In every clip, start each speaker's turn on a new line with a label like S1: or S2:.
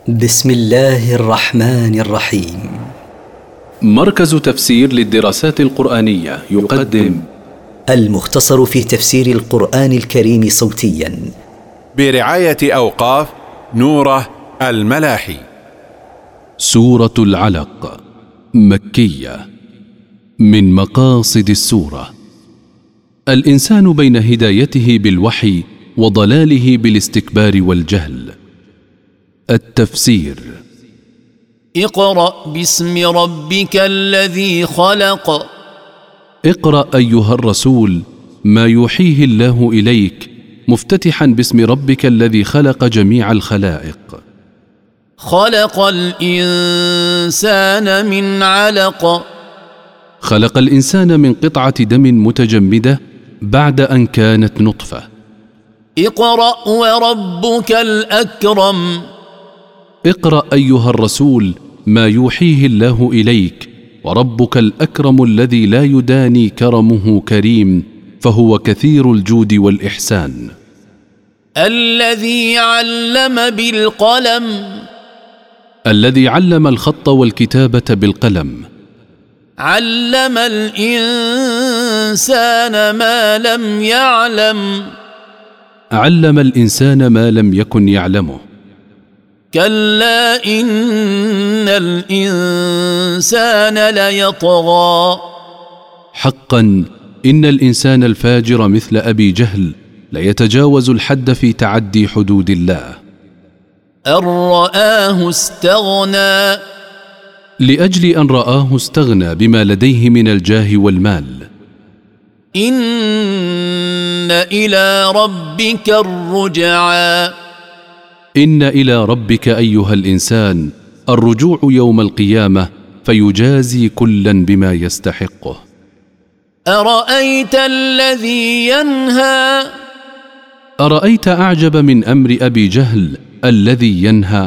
S1: بسم الله الرحمن الرحيم.
S2: مركز تفسير للدراسات القرآنية يقدم
S1: المختصر في تفسير القرآن الكريم صوتيا
S3: برعاية أوقاف نوره الملاحي.
S2: سورة العلق مكية. من مقاصد السورة: الإنسان بين هدايته بالوحي وضلاله بالاستكبار والجهل. التفسير:
S4: اقرأ باسم ربك الذي خلق.
S2: اقرأ أيها الرسول ما يوحيه الله إليك مفتتحا باسم ربك الذي خلق جميع الخلائق.
S4: خلق الإنسان من علق.
S2: خلق الإنسان من قطعة دم متجمدة بعد أن كانت نطفة.
S4: اقرأ وربك الأكرم.
S2: اقرأ أيها الرسول ما يوحيه الله إليك، وربك الأكرم الذي لا يداني كرمه كريم، فهو كثير الجود والإحسان.
S4: الذي علم بالقلم.
S2: الذي علم الخط والكتابة بالقلم.
S4: علم الإنسان ما لم يعلم.
S2: علم الإنسان ما لم يكن يعلمه.
S4: كلا إن الإنسان ليطغى.
S2: حقا إن الإنسان الفاجر مثل أبي جهل ليتجاوز الحد في تعدي حدود الله.
S4: أن رآه استغنى.
S2: لأجل أن رآه استغنى بما لديه من الجاه والمال.
S4: إن إلى ربك الرجعى.
S2: إن إلى ربك أيها الإنسان الرجوع يوم القيامة، فيجازي كلا بما يستحقه.
S4: أرأيت الذي ينهى.
S2: أرأيت أعجب من أمر أبي جهل الذي ينهى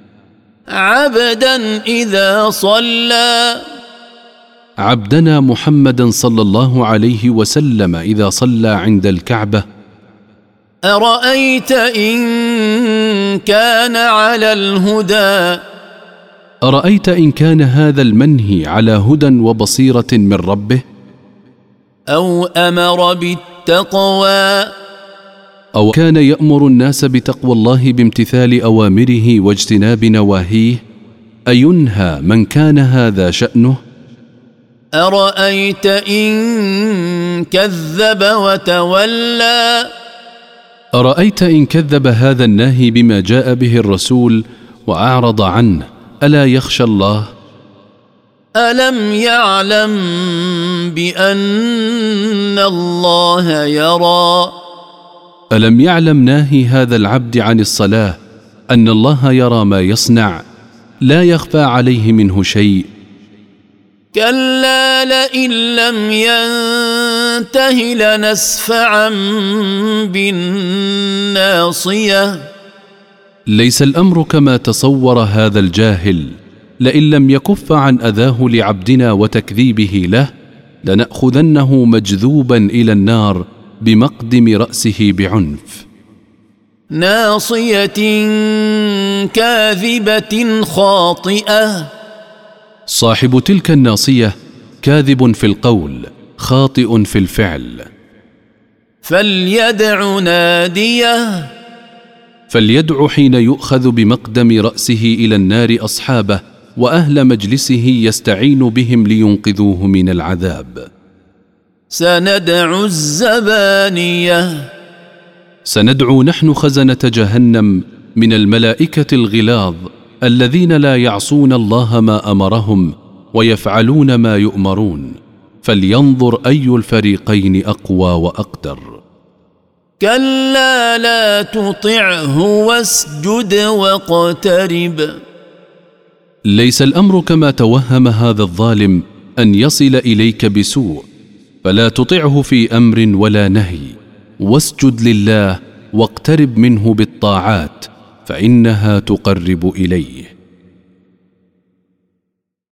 S4: عبدا إذا صلى.
S2: عبدنا محمدا صلى الله عليه وسلم إذا صلى عند الكعبة.
S4: أرأيت إن كان على الهدى.
S2: أرأيت إن كان هذا المنهي على هدى وبصيرة من ربه،
S4: أو أمر بالتقوى،
S2: أو كان يأمر الناس بتقوى الله بامتثال أوامره واجتناب نواهيه، أينهى من كان هذا شأنه؟
S4: أرأيت إن كذب وتولى.
S2: أرأيت إن كذب هذا الناهي بما جاء به الرسول وأعرض عنه، ألا يخشى الله؟
S4: ألم يعلم بأن الله يرى.
S2: ألم يعلم ناهي هذا العبد عن الصلاة أن الله يرى ما يصنع، لا يخفى عليه منه شيء.
S4: كلا لئن لم ينته لنسفعا بالناصية.
S2: ليس الأمر كما تصور هذا الجاهل، لئن لم يكف عن أذاه لعبدنا وتكذيبه له لنأخذنه مجذوبا إلى النار بمقدم رأسه بعنف.
S4: ناصية كاذبة خاطئة.
S2: صاحب تلك الناصية كاذب في القول خاطئ في الفعل.
S4: فليدع ناديه.
S2: فليدع حين يؤخذ بمقدم رأسه إلى النار أصحابه وأهل مجلسه يستعين بهم لينقذوه من العذاب.
S4: سندع الزبانية.
S2: سندعو نحن خزنة جهنم من الملائكة الغلاظ الذين لا يعصون الله ما أمرهم ويفعلون ما يؤمرون، فلينظر أي الفريقين أقوى وأقدر.
S4: كلا لا تطعه واسجد واقترب.
S2: ليس الأمر كما توهم هذا الظالم أن يصل إليك بسوء، فلا تطعه في أمر ولا نهي، واسجد لله واقترب منه بالطاعات، فإنها تقرب إليه.